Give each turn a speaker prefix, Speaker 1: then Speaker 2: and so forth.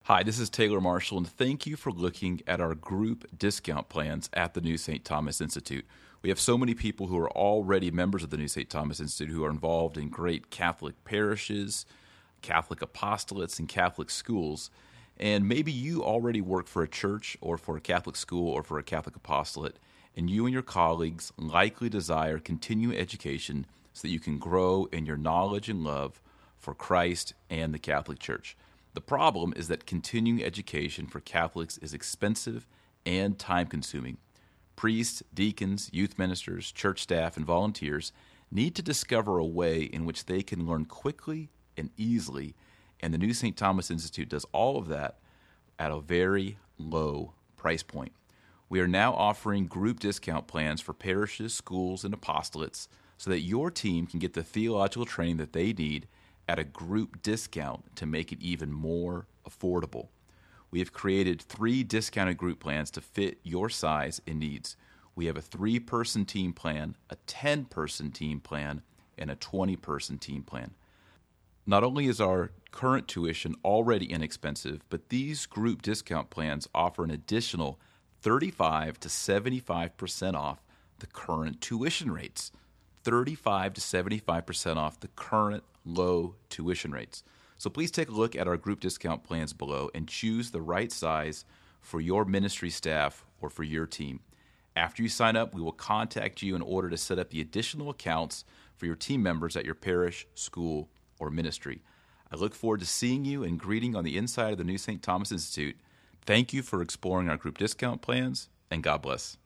Speaker 1: Hi, this is Taylor Marshall, and thank you for looking at our group discount plans at the New St. Thomas Institute. We have so many people who are already members of the New St. Thomas Institute who are involved in great Catholic parishes, Catholic apostolates, and Catholic schools. And maybe you already work for a church or for a Catholic school or for a Catholic apostolate, and you and your colleagues likely desire continuing education so that you can grow in your knowledge and love for Christ and the Catholic Church. The problem is that continuing education for Catholics is expensive and time-consuming. Priests, deacons, youth ministers, church staff, and volunteers need to discover a way in which they can learn quickly and easily, and the New St. Thomas Institute does all of that at a very low price point. We are now offering group discount plans for parishes, schools, and apostolates so that your team can get the theological training that they need at a group discount to make it even more affordable. We have created 3 discounted group plans to fit your size and needs. We have a 3-person team plan, a 10-person team plan, and a 20-person team plan. Not only is our current tuition already inexpensive, but these group discount plans offer an additional 35 to 75% off the current tuition rates. 35 to 75% off the current low tuition rates. So please take a look at our group discount plans below and choose the right size for your ministry staff or for your team. After you sign up, we will contact you in order to set up the additional accounts for your team members at your parish, school, or ministry. I look forward to seeing you and greeting on the inside of the New St. Thomas Institute. Thank you for exploring our group discount plans, and God bless.